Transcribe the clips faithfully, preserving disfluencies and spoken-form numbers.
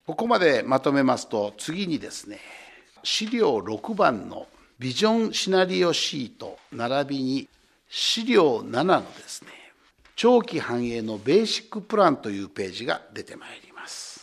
ここまでまとめますと、次にですね、資料ろくばんのビジョンシナリオシート並びに資料ななのですね、長期繁栄のベーシックプランというページが出てまいります。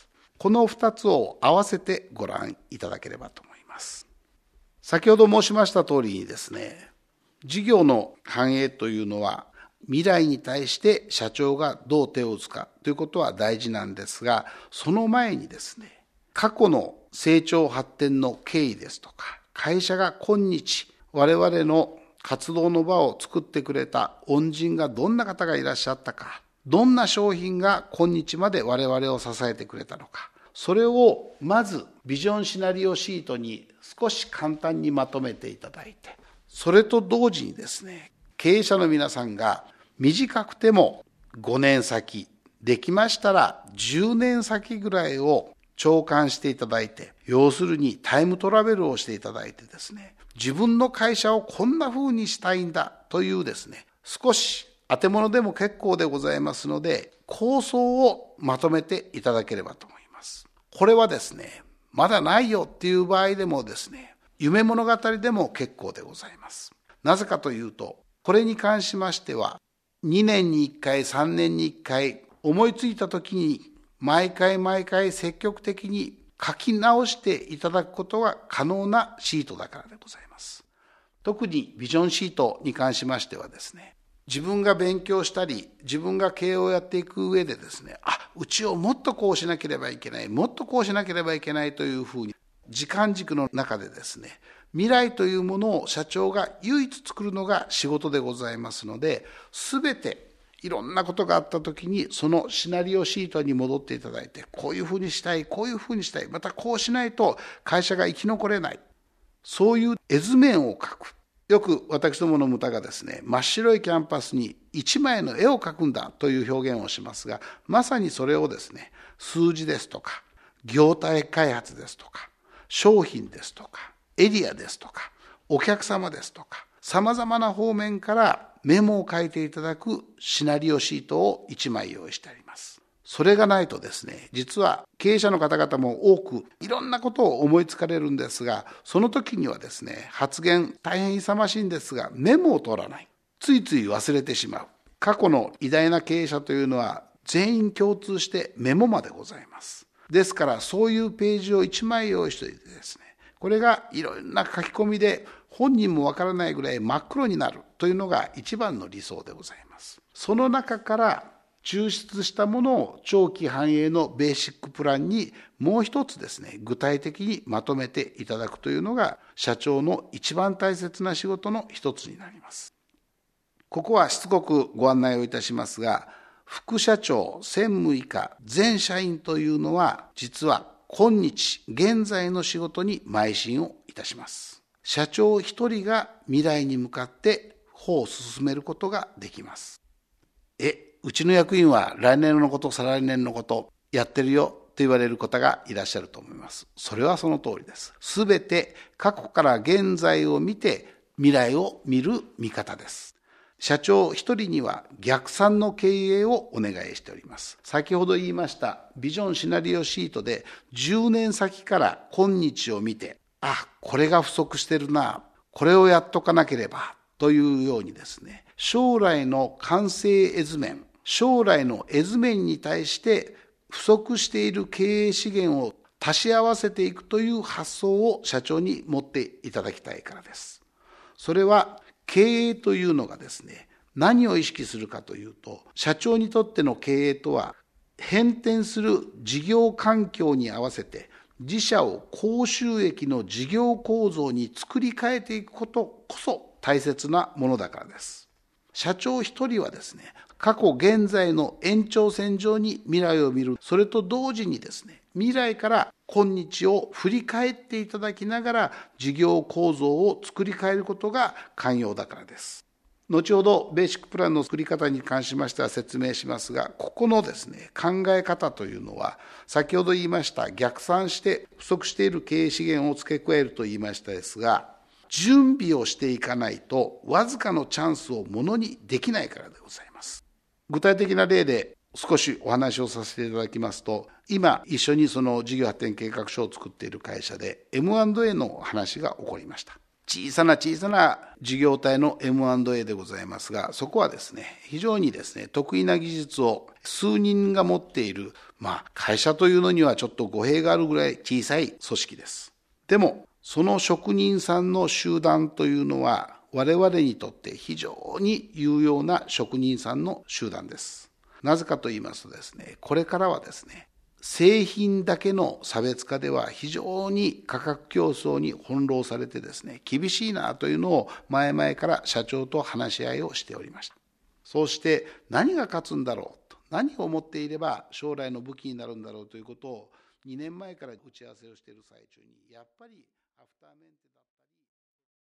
このふたつを合わせてご覧いただければと思います。先ほど申しました通りにですね、事業の繁栄というのは未来に対して社長がどう手を打つかということは大事なんですが、その前にですね、過去の成長発展の経緯ですとか、会社が今日我々の活動の場を作ってくれた恩人がどんな方がいらっしゃったか、どんな商品が今日まで我々を支えてくれたのか、それをまずビジョンシナリオシートに少し簡単にまとめていただいて、それと同時にですね、経営者の皆さんが短くてもごねんさき、できましたらじゅうねんさきぐらいを長官していただいて、要するにタイムトラベルをしていただいてですね、自分の会社をこんな風にしたいんだというですね、少し当て物でも結構でございますので、構想をまとめていただければと思います。これはですね、まだないよっていう場合でもですね、夢物語でも結構でございます。なぜかというと、これに関しましては、にねんにいっかい、さんねんにいっかい、思いついたときに、毎回毎回積極的に書き直していただくことが可能なシートだからでございます。特にビジョンシートに関しましてはですね、自分が勉強したり、自分が経営をやっていく上でですね、あ、うちをもっとこうしなければいけない、もっとこうしなければいけないというふうに、時間軸の中でですね、未来というものを社長が唯一作るのが仕事でございますので、すべていろんなことがあったときに、そのシナリオシートに戻っていただいて、こういうふうにしたい、こういうふうにしたい、またこうしないと会社が生き残れない。そういう絵図面を描く。よく私どものムタがですね、真っ白いキャンパスに一枚の絵を描くんだという表現をしますが、まさにそれをですね、数字ですとか、業態開発ですとか、商品ですとか、エリアですとか、お客様ですとか、さまざまな方面からメモを書いていただくシナリオシートをいちまい用意してあります。それがないとですね、実は経営者の方々も多くいろんなことを思いつかれるんですが、その時にはですね、発言大変勇ましいんですが、メモを取らない。ついつい忘れてしまう。過去の偉大な経営者というのは全員共通してメモまでございます。ですからそういうページをいちまい用意しておいてですね、これがいろんな書き込みで本人もわからないぐらい真っ黒になるというのが一番の理想でございます。その中から抽出したものを長期繁栄のベーシックプランにもう一つですね、具体的にまとめていただくというのが社長の一番大切な仕事の一つになります。ここはしつこくご案内をいたしますが、副社長、専務以下、全社員というのは実は今日現在の仕事に邁進をいたします。社長一人が未来に向かって歩を進めることができます。え、うちの役員は来年のこと、再来年のことやってるよと言われる方がいらっしゃると思います。それはその通りです。すべて過去から現在を見て未来を見る見方です。社長一人には逆算の経営をお願いしております。先ほど言いましたビジョンシナリオシートでじゅうねんさきから今日を見て、あ、これが不足してるな、これをやっとかなければというようにですね、将来の完成絵図面、将来の絵図面に対して不足している経営資源を足し合わせていくという発想を社長に持っていただきたいからです。それは経営というのがですね、何を意識するかというと、社長にとっての経営とは変転する事業環境に合わせて自社を高収益の事業構造に作り変えていくことこそ大切なものだからです。社長一人はですね、過去現在の延長線上に未来を見る、それと同時にですね、未来から今日を振り返っていただきながら事業構造を作り変えることが肝要だからです。後ほどベーシックプランの作り方に関しましては説明しますが、ここのですね、考え方というのは先ほど言いました逆算して不足している経営資源を付け加えると言いましたですが、準備をしていかないとわずかのチャンスをものにできないからでございます。具体的な例で少しお話をさせていただきますと、今一緒にその事業発展計画書を作っている会社で エムアンドエー の話が起こりました。小さな小さな事業体の エムアンドエー でございますが、そこはですね、非常にですね、得意な技術を数人が持っている、まあ会社というのにはちょっと語弊があるぐらい小さい組織です。でも、その職人さんの集団というのは、我々にとって非常に有用な職人さんの集団です。なぜかと言いますとですね、これからはですね、製品だけの差別化では非常に価格競争に翻弄されてですね、厳しいなというのを前々から社長と話し合いをしておりました。そうして何が勝つんだろうと、何を持っていれば将来の武器になるんだろうということをにねんまえから打ち合わせをしている最中に、やっぱりアフターメンテ